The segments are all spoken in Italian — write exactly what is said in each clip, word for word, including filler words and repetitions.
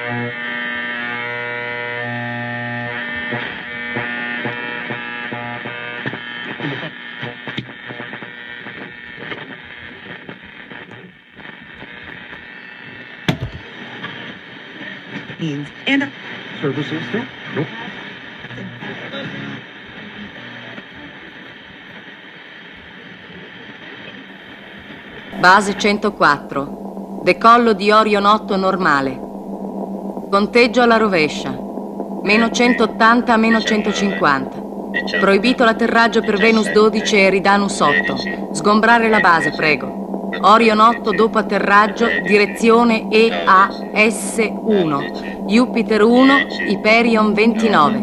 And services no? Nope. Base centoquattro. Decollo di Orion otto normale. Conteggio alla rovescia. Meno centottanta a meno centocinquanta. Proibito l'atterraggio per Venus dodici e Eridanus otto. Sgombrare la base, prego. Orion otto dopo atterraggio, direzione E A S uno. Jupiter uno, Hyperion ventinove.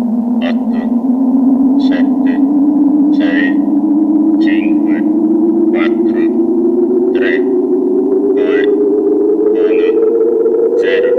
otto, sette, sei, cinque, quattro, tre, due, uno, zero.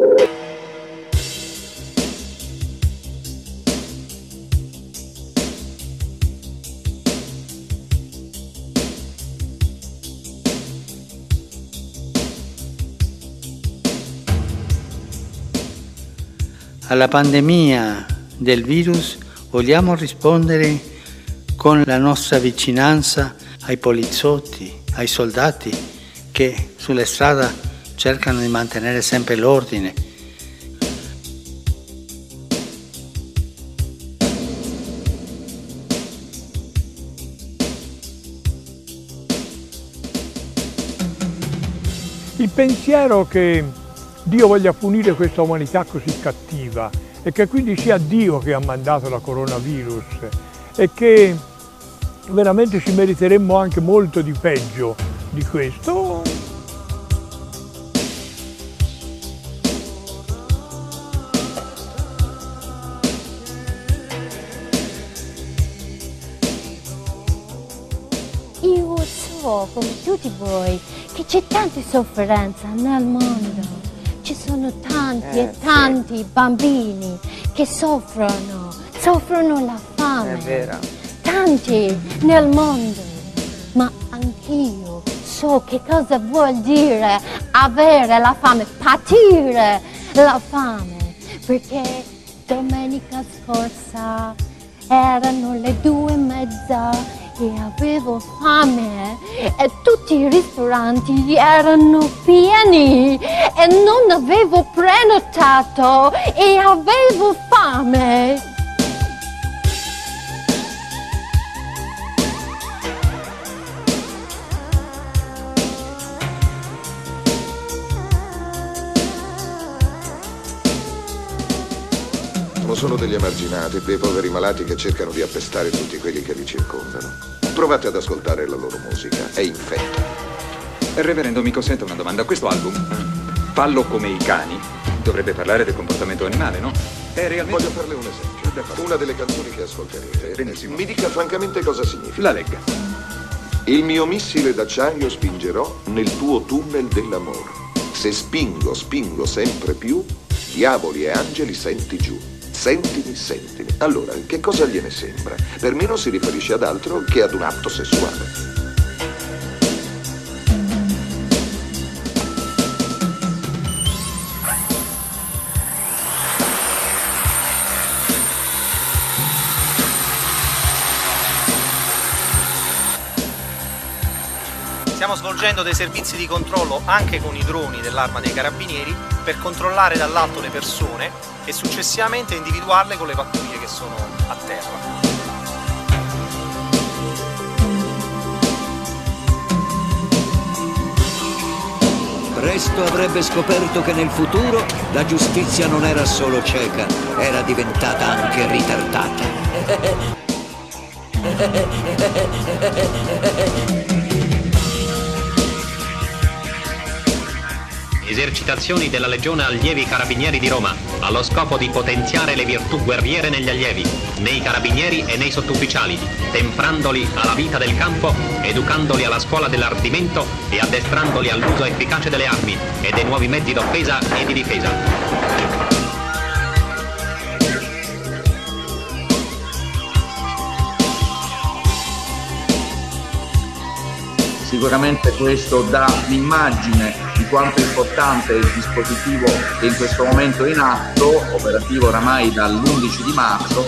Alla pandemia del virus vogliamo rispondere con la nostra vicinanza ai poliziotti, ai soldati che sulle strade cercano di mantenere sempre l'ordine. Il pensiero che Dio voglia punire questa umanità così cattiva e che quindi sia Dio che ha mandato la coronavirus e che veramente ci meriteremmo anche molto di peggio di questo. Io so, come tutti voi, che c'è tanta sofferenza nel mondo. Ci sono tanti eh, e tanti sì. bambini che soffrono, soffrono la fame. È vero. Tanti nel mondo. Ma anch'io so che cosa vuol dire avere la fame, patire la fame. Perché domenica scorsa erano le due e mezza e avevo fame e tutti i ristoranti erano pieni e non avevo prenotato e avevo fame. Sono degli emarginati, dei poveri malati che cercano di appestare tutti quelli che li circondano. Provate ad ascoltare la loro musica, è infetta. Reverendo, mi consente una domanda. Questo album, Fallo come i cani, dovrebbe parlare del comportamento animale, no? È realmente... Voglio farle un esempio. Una delle canzoni che ascolterete. Benissimo. Mi dica francamente cosa significa. La legga. Il mio missile d'acciaio spingerò nel tuo tunnel dell'amore. Se spingo, spingo sempre più, diavoli e angeli senti giù. Sentimi, sentimi. Allora, che cosa gliene sembra? Per me non si riferisce ad altro che ad un atto sessuale. Stiamo svolgendo dei servizi di controllo anche con i droni dell'Arma dei Carabinieri per controllare dall'alto le persone e successivamente individuarle con le pattuglie che sono a terra. Presto avrebbe scoperto che nel futuro la giustizia non era solo cieca, era diventata anche ritardata. Esercitazioni della Legione Allievi Carabinieri di Roma, allo scopo di potenziare le virtù guerriere negli allievi, nei carabinieri e nei sottufficiali, temprandoli alla vita del campo, educandoli alla scuola dell'ardimento e addestrandoli all'uso efficace delle armi e dei nuovi mezzi d'offesa e di difesa. Sicuramente questo dà l'immagine di quanto è importante il dispositivo che in questo momento è in atto, operativo oramai dall'undici di marzo.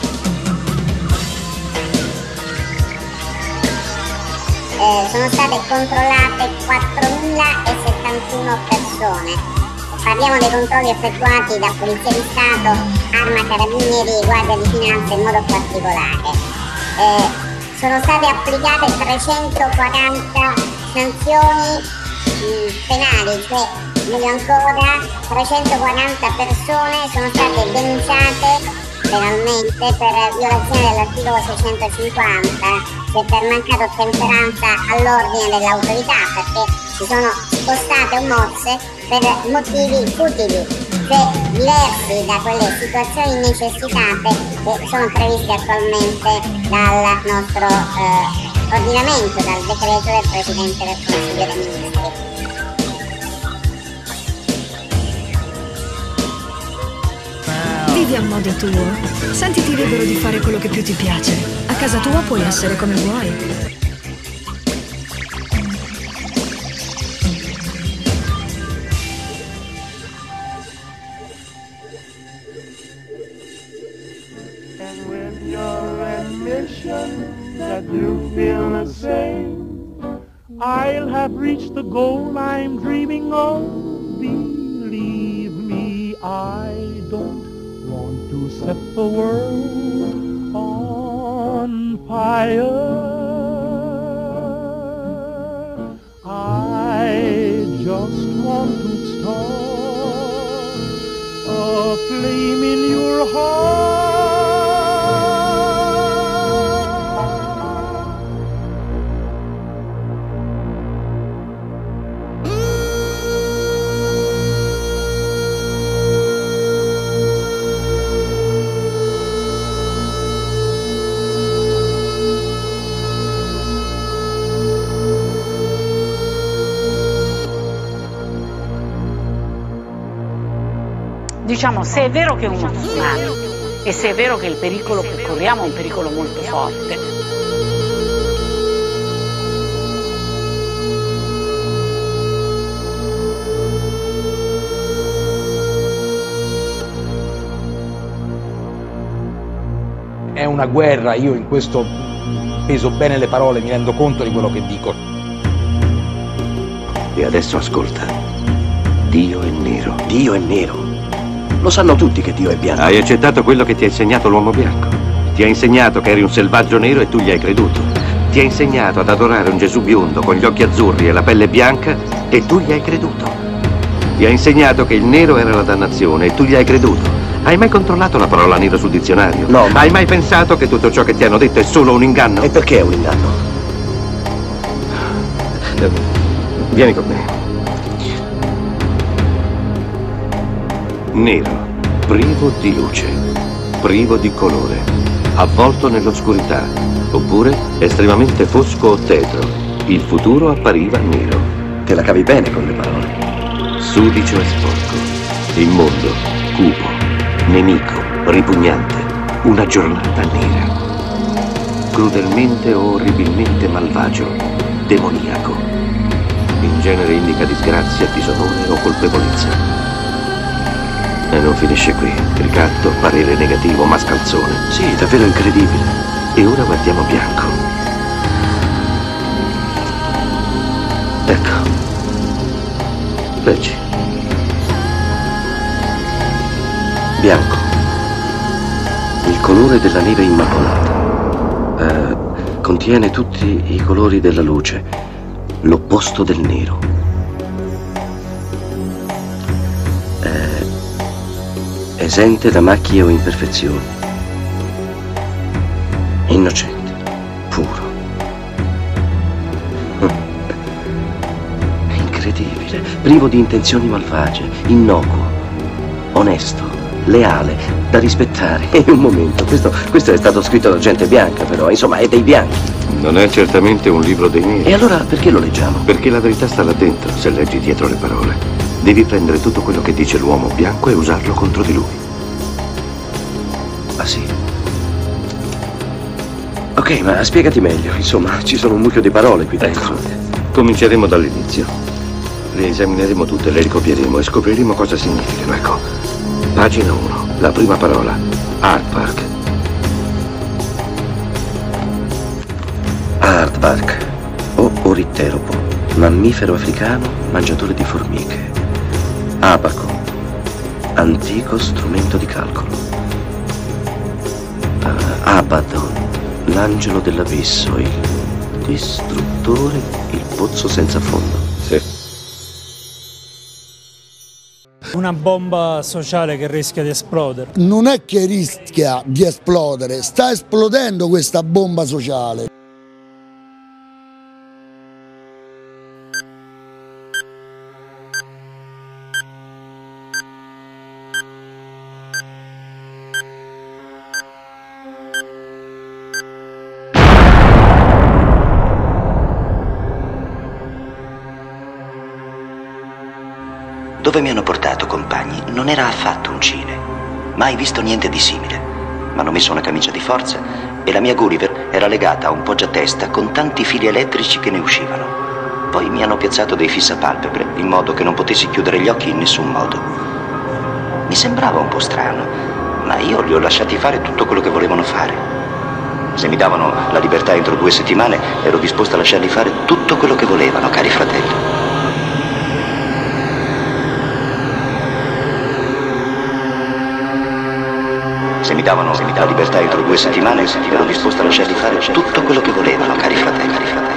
Eh, sono state controllate quattromilasettantuno persone. Parliamo dei controlli effettuati da Polizia di Stato, Arma Carabinieri e Guardia di Finanza in modo particolare. Eh, sono state applicate trecentoquaranta sanzioni mh, penali, cioè meglio ancora trecentoquaranta persone sono state denunciate penalmente per violazione dell'articolo seicentocinquanta, cioè per mancata ottemperanza all'ordine dell'autorità, perché si sono spostate o mosse per motivi futili, cioè diversi da quelle situazioni necessitate che sono previste attualmente dal nostro eh, ordinamento, dal decreto del Presidente del Consiglio dei Ministri. Vivi a modo tuo, sentiti libero di fare quello che più ti piace. A casa tua puoi essere come vuoi. That you feel the same, I'll have reached the goal I'm dreaming of. Believe me, I don't want to set the world on fire. I just want to start a flame in your heart. Diciamo, se è vero che è uno tsunami e se è vero che il pericolo che corriamo è un pericolo molto forte, è una guerra, io in questo peso bene le parole, mi rendo conto di quello che dico. E adesso ascolta, Dio è nero. Dio è nero. Lo sanno tutti che Dio è bianco. Hai accettato quello che ti ha insegnato l'uomo bianco. Ti ha insegnato che eri un selvaggio nero e tu gli hai creduto. Ti ha insegnato ad adorare un Gesù biondo con gli occhi azzurri e la pelle bianca e tu gli hai creduto. Ti ha insegnato che il nero era la dannazione e tu gli hai creduto. Hai mai controllato la parola nero sul dizionario? No. Ma... Hai mai pensato che tutto ciò che ti hanno detto è solo un inganno? E perché è un inganno? Vieni con me. Nero, privo di luce, privo di colore, avvolto nell'oscurità, oppure estremamente fosco o tetro. Il futuro appariva nero. Te la cavi bene con le parole. Sudicio e sporco, immondo, cupo, nemico, ripugnante, una giornata nera. Crudelmente o orribilmente malvagio, demoniaco. In genere indica disgrazia, disonore o colpevolezza. E non finisce qui. Ricatto, parere negativo, mascalzone. Sì, davvero incredibile. E ora guardiamo bianco. Ecco. Leggi. Bianco. Il colore della neve immacolata. Eh, contiene tutti i colori della luce. L'opposto del nero. Esente da macchie o imperfezioni, innocente, puro. È incredibile, privo di intenzioni malvagie, innocuo, onesto, leale, da rispettare. E un momento, questo, questo è stato scritto da gente bianca però, insomma è dei bianchi. Non è certamente un libro dei neri. E allora perché lo leggiamo? Perché la verità sta là dentro, se leggi dietro le parole. Devi prendere tutto quello che dice l'uomo bianco e usarlo contro di lui. Ah sì? Ok, ma spiegati meglio. Insomma, ci sono un mucchio di parole qui dentro. Ecco, cominceremo dall'inizio. Le esamineremo tutte, le ricopieremo e scopriremo cosa significano. Ecco, pagina uno, la prima parola, Aardvark. Aardvark, o oritteropo, mammifero africano, mangiatore di formiche. Abaco, antico strumento di calcolo. Uh, Abaddon, l'angelo dell'abisso, il distruttore, il pozzo senza fondo. Sì. Una bomba sociale che rischia di esplodere. Non è che rischia di esplodere, sta esplodendo questa bomba sociale. Dove mi hanno portato, compagni, non era affatto un cine. Mai visto niente di simile. Mi hanno messo una camicia di forza e la mia Gulliver era legata a un poggiatesta con tanti fili elettrici che ne uscivano. Poi mi hanno piazzato dei fissapalpebre in modo che non potessi chiudere gli occhi in nessun modo. Mi sembrava un po' strano, ma io li ho lasciati fare tutto quello che volevano fare. Se mi davano la libertà entro due settimane, ero disposto a lasciarli fare tutto quello che volevano, cari fratelli. Se mi davano la libertà entro due settimane, ero disposto a lasciarli fare tutto quello che volevano, cari fratelli, cari fratelli.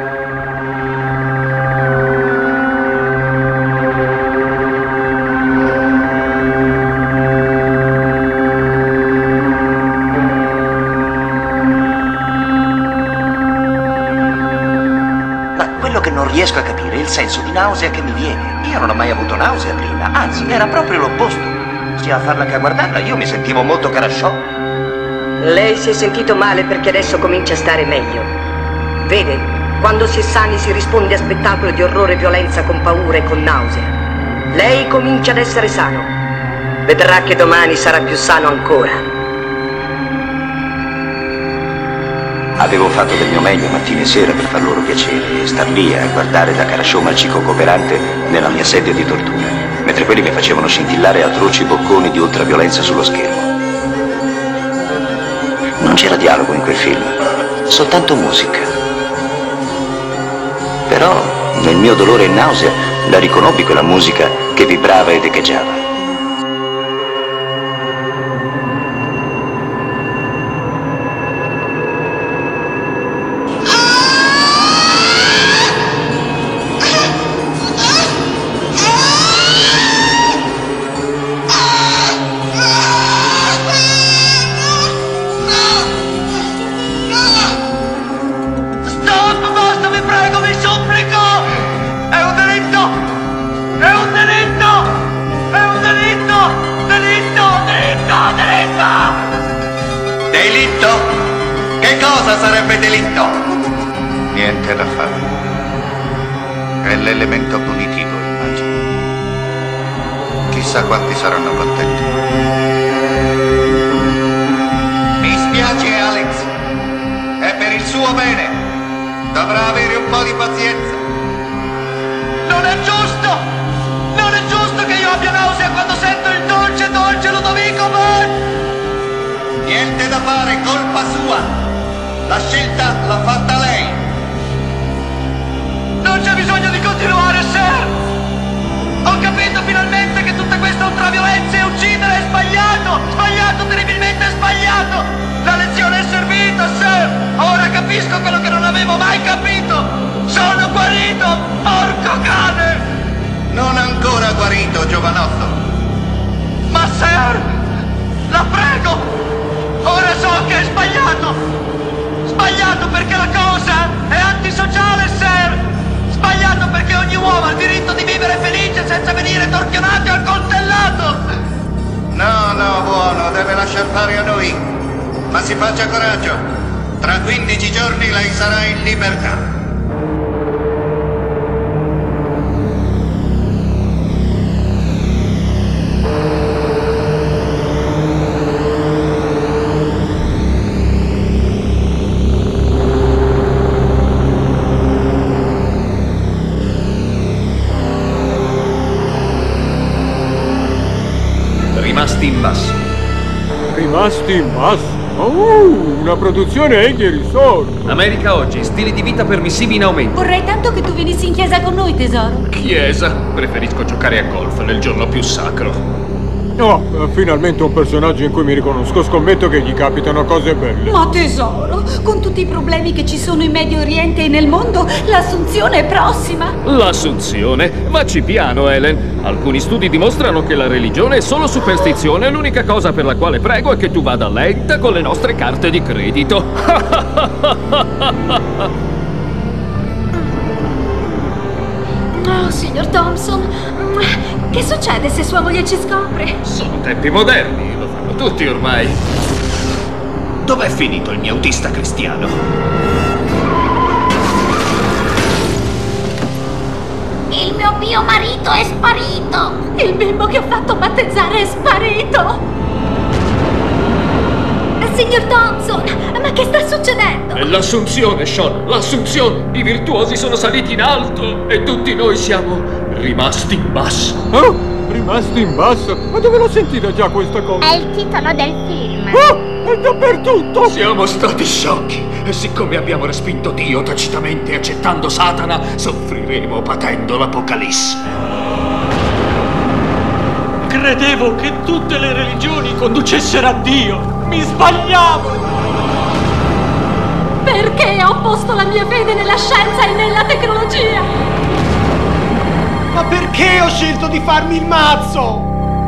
Ma quello che non riesco a capire è il senso di nausea che mi viene. Io non ho mai avuto nausea prima, anzi, era proprio l'opposto. Sia a farla che a guardarla, io mi sentivo molto carasciò. Lei si è sentito male perché adesso comincia a stare meglio. Vede, quando si è sani si risponde a spettacolo di orrore e violenza con paura e con nausea. Lei comincia ad essere sano. Vedrà che domani sarà più sano ancora. Avevo fatto del mio meglio mattina e sera per far loro piacere e star lì a guardare da carasciò marcico cooperante nella mia sedia di tortura, mentre quelli mi facevano scintillare atroci bocconi di ultraviolenza sullo schermo. Non c'era dialogo in quel film, soltanto musica. Però nel mio dolore e nausea la riconobbi quella musica che vibrava ed echeggiava. Sarebbe delitto. Niente da fare. È l'elemento punitivo, immagino. Chissà quanti saranno contenti. Mi spiace, Alex. È per il suo bene. Dovrà avere un po' di pazienza. Non è giusto! Non è giusto che io abbia nausea quando sento il dolce, dolce Ludovico Bond! Niente da fare, colpa sua. La scelta l'ha fatta lei. Non c'è bisogno di continuare, sir. Ho capito finalmente che tutta questa ultraviolenza e uccidere è sbagliato. Sbagliato, terribilmente sbagliato. La lezione è servita, sir. Ora capisco quello che non avevo mai capito. Sono guarito, porco cane. Non ancora guarito, giovanotto. Ma, sir, la prego. Ora so che è sbagliato. Sbagliato perché la cosa è antisociale, sir! Sbagliato perché ogni uomo ha il diritto di vivere felice senza venire torchionato e accoltellato! No, no, buono, deve lasciar fare a noi. Ma si faccia coraggio. Tra quindici giorni lei sarà in libertà. Rimasti in basso. Rimasti in basso? Oh, una produzione Egli e Risorto. America oggi, stili di vita permissivi in aumento. Vorrei tanto che tu venissi in chiesa con noi, tesoro. Chiesa? Preferisco giocare a golf nel giorno più sacro. Oh, finalmente un personaggio in cui mi riconosco. Scommetto che gli capitano cose belle. Ma tesoro, con tutti i problemi che ci sono in Medio Oriente e nel mondo, l'assunzione è prossima. L'assunzione? Vacci piano, Helen. Alcuni studi dimostrano che la religione è solo superstizione. L'unica cosa per la quale prego è che tu vada lenta con le nostre carte di credito. Oh, signor Thompson, che succede se sua moglie ci scopre? Sono tempi moderni, lo fanno tutti ormai. Dov'è finito il mio autista cristiano? Il mio mio marito è sparito! Il bimbo che ho fatto battezzare è sparito! Signor Thompson, ma che sta succedendo? È l'assunzione, Sean, l'assunzione. I virtuosi sono saliti in alto e tutti noi siamo rimasti in basso. Oh, rimasti in basso? Ma dove l'ho sentita già questa cosa? È il titolo del film. Oh, è dappertutto! Siamo stati sciocchi e siccome abbiamo respinto Dio tacitamente accettando Satana, soffriremo patendo l'Apocalisse. Credevo che tutte le religioni conducessero a Dio. Mi sbagliavo! Perché ho posto la mia fede nella scienza e nella tecnologia? Ma perché ho scelto di farmi il mazzo?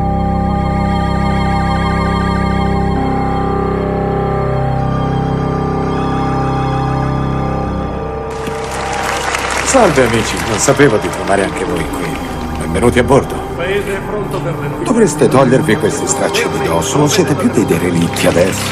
Salve amici, non sapevo di trovare anche voi qui. Benvenuti a bordo. Paese pronto per le nuove. Dovreste togliervi questi stracci di dosso, non siete più dei derelitti adesso.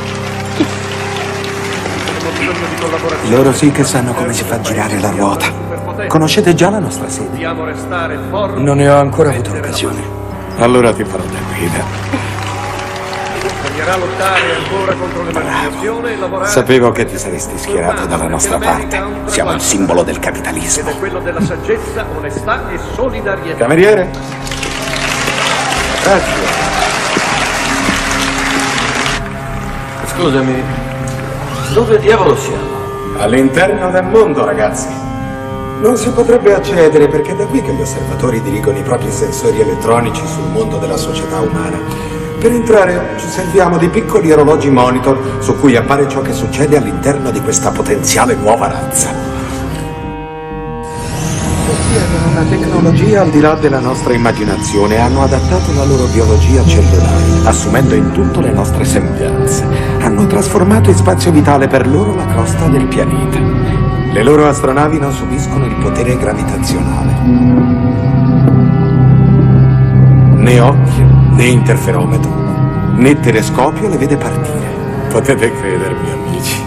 Loro sì che sanno come si fa a girare la ruota. Conoscete già la nostra sede? Dobbiamo restare forti. Non ne ho ancora avuto l'occasione. Allora ti farò da guida. Bisognerà lottare ancora contro l'emarginazione e lavorare. Sapevo che ti saresti schierato dalla nostra parte. Siamo il simbolo del capitalismo. Ed è quello della saggezza, onestà e solidarietà. Cameriere? Grazie. Scusami, dove diavolo siamo? All'interno del mondo, ragazzi. Non si potrebbe accedere perché è da qui che gli osservatori dirigono i propri sensori elettronici sul mondo della società umana. Per entrare ci serviamo di piccoli orologi monitor su cui appare ciò che succede all'interno di questa potenziale nuova razza. Possiedono una tecnologia al di là della nostra immaginazione e hanno adattato la loro biologia cellulare, assumendo in tutto le nostre sembianze. Hanno trasformato in spazio vitale per loro la crosta del pianeta. Le loro astronavi non subiscono il potere gravitazionale. Né occhio, né interferometro, né telescopio le vede partire. Potete credermi, amici.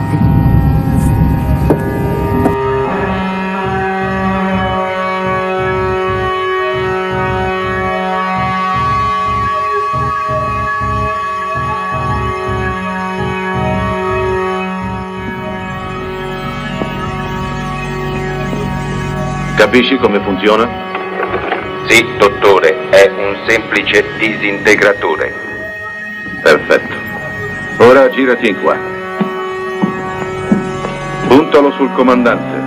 Capisci come funziona? Sì, dottore, è un semplice disintegratore. Perfetto. Ora girati in qua. Puntalo sul comandante.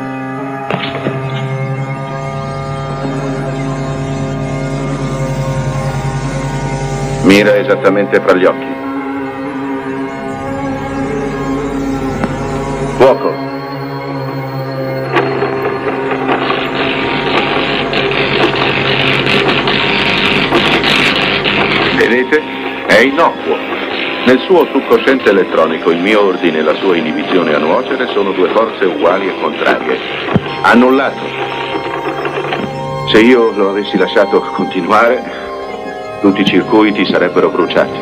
Mira esattamente fra gli occhi. Fuoco. Vedete? È innocuo. Nel suo subconsciente elettronico il mio ordine e la sua inibizione a nuocere sono due forze uguali e contrarie. Annullato. Se io lo avessi lasciato continuare, tutti i circuiti sarebbero bruciati.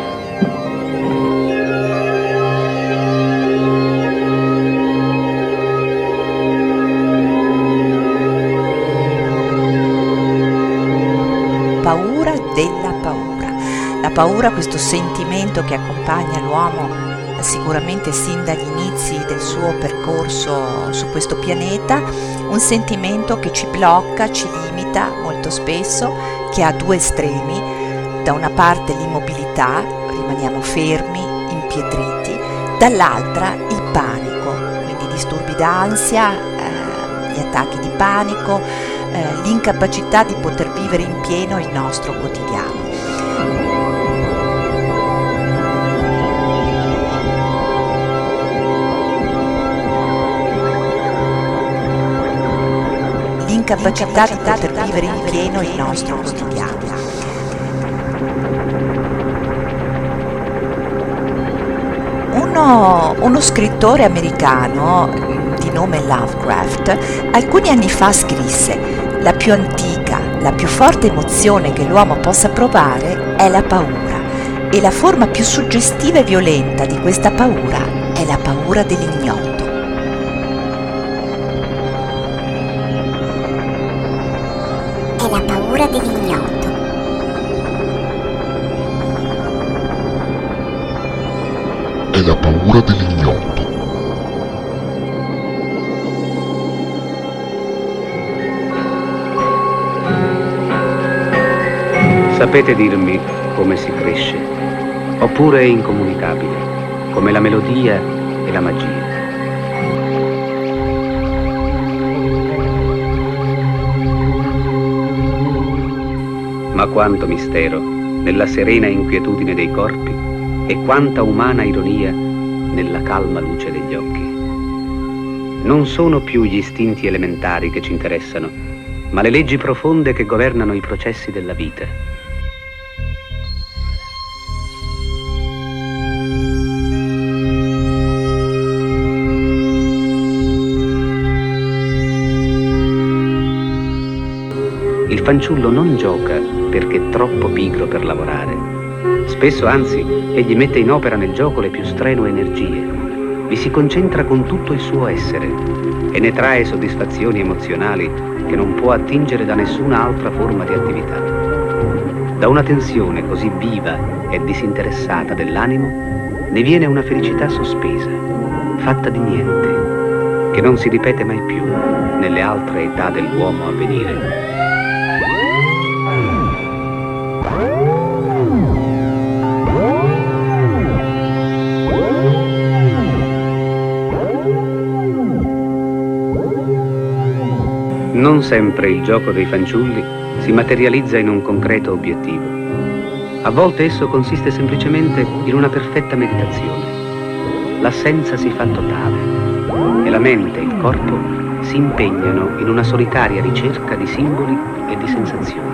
Paura della paura. La paura, questo sentimento che accompagna l'uomo sicuramente sin dagli inizi del suo percorso su questo pianeta, un sentimento che ci blocca, ci limita molto spesso, che ha due estremi, Da una parte l'immobilità, rimaniamo fermi, impietriti, dall'altra il panico, quindi disturbi d'ansia, eh, gli attacchi di panico, eh, l'incapacità di poter vivere in pieno il nostro quotidiano. L'incapacità di poter vivere in pieno il nostro quotidiano. Uno, uno scrittore americano di nome Lovecraft alcuni anni fa scrisse: la più antica, la più forte emozione che l'uomo possa provare è la paura, e la forma più suggestiva e violenta di questa paura è la paura dell'ignoto. È la paura dell'ignoto. È la paura dell'ignoto. Sapete dirmi come si cresce, oppure è incomunicabile, come la melodia e la magia. Ma quanto mistero nella serena inquietudine dei corpi e quanta umana ironia nella calma luce degli occhi. Non sono più gli istinti elementari che ci interessano, ma le leggi profonde che governano i processi della vita. Il fanciullo non gioca perché è troppo pigro per lavorare. Spesso, anzi, egli mette in opera nel gioco le più strenue energie. Vi si concentra con tutto il suo essere e ne trae soddisfazioni emozionali che non può attingere da nessuna altra forma di attività. Da una tensione così viva e disinteressata dell'animo ne viene una felicità sospesa, fatta di niente, che non si ripete mai più nelle altre età dell'uomo a venire. Non sempre il gioco dei fanciulli si materializza in un concreto obiettivo. A volte esso consiste semplicemente in una perfetta meditazione. L'assenza si fa totale e la mente e il corpo si impegnano in una solitaria ricerca di simboli e di sensazioni.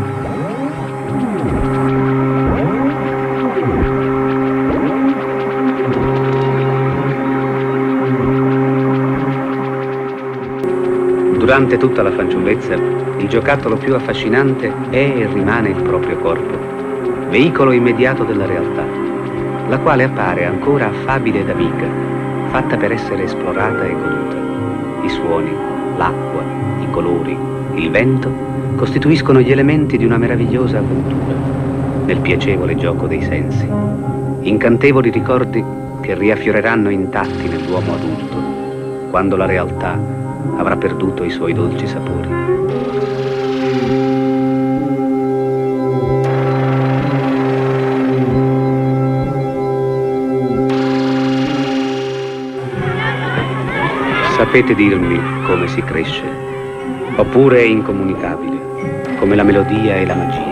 Durante tutta la fanciullezza, il giocattolo più affascinante è e rimane il proprio corpo, veicolo immediato della realtà, la quale appare ancora affabile ed amica, fatta per essere esplorata e goduta. I suoni, l'acqua, i colori, il vento costituiscono gli elementi di una meravigliosa avventura, nel piacevole gioco dei sensi, incantevoli ricordi che riaffioreranno intatti nell'uomo adulto, quando la realtà avrà perduto i suoi dolci sapori. Sapete dirmi come si cresce, oppure è incomunicabile, come la melodia e la magia?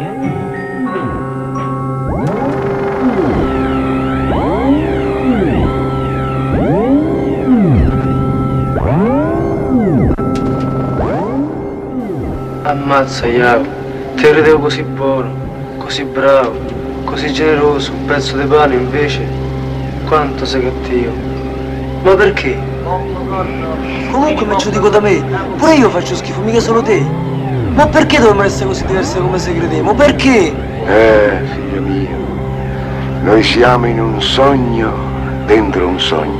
Ammazza Iago, te credevo così buono, così bravo, così generoso, un pezzo di pane invece, quanto sei cattivo. Ma perché? Comunque me ce lo dico da me, pure io faccio schifo, mica solo te. Ma perché dobbiamo essere così diversi come se crediamo? Perché? Eh, figlio mio, noi siamo in un sogno dentro un sogno.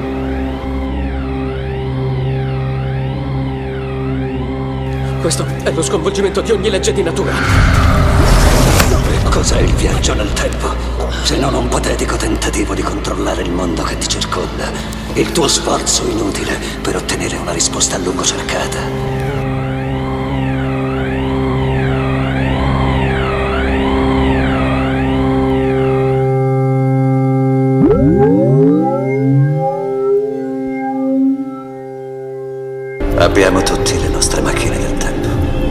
Questo è lo sconvolgimento di ogni legge di natura. Cos'è il viaggio nel tempo, se non un patetico tentativo di controllare il mondo che ti circonda? Il tuo sforzo inutile per ottenere una risposta a lungo cercata. Abbiamo tutti le nostre macchine del tempo.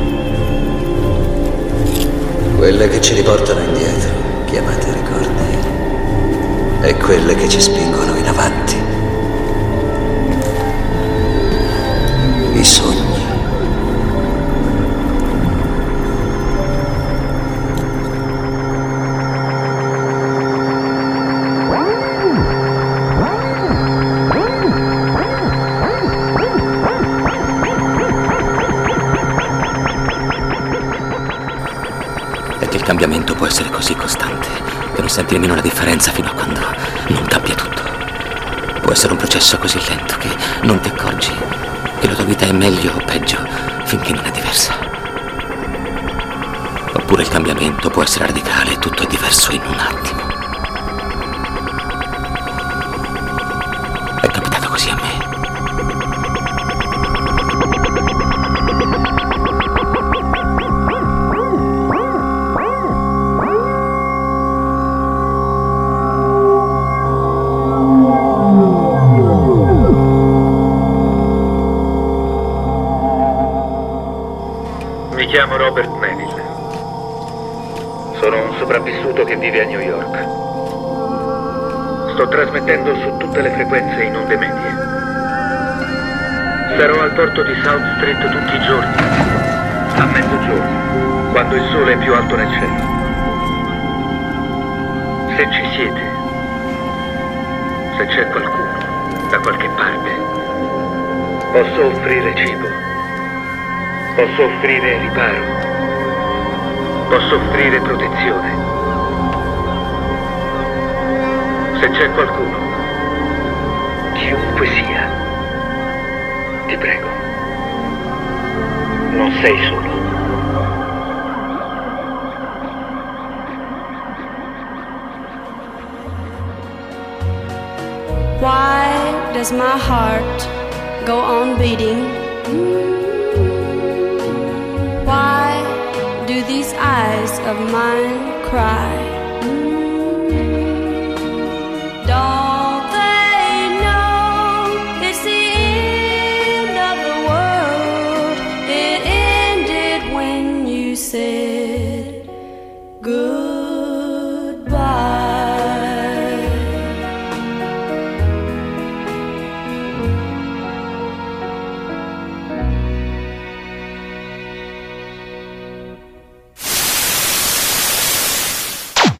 Quelle che ci riportano indietro, chiamate ricordi, e quelle che ci spingono in avanti, i sogni. Il cambiamento può essere così costante che non senti nemmeno la differenza fino a quando non cambia tutto. Può essere un processo così lento che non ti accorgi che la tua vita è meglio o peggio finché non è diversa. Oppure il cambiamento può essere radicale e tutto è diverso in un attimo. È capitato così a me. Mi chiamo Robert Neville. Sono un sopravvissuto che vive a New York. Sto trasmettendo su tutte le frequenze in onde medie. Sarò al porto di South Street tutti i giorni, a mezzogiorno, quando il sole è più alto nel cielo. Se ci siete, se c'è qualcuno da qualche parte, posso offrire cibo. Posso offrire riparo. Posso offrire protezione. Se c'è qualcuno, chiunque sia, ti prego, non sei solo. Why does my heart go on beating? Why do these eyes of mine cry?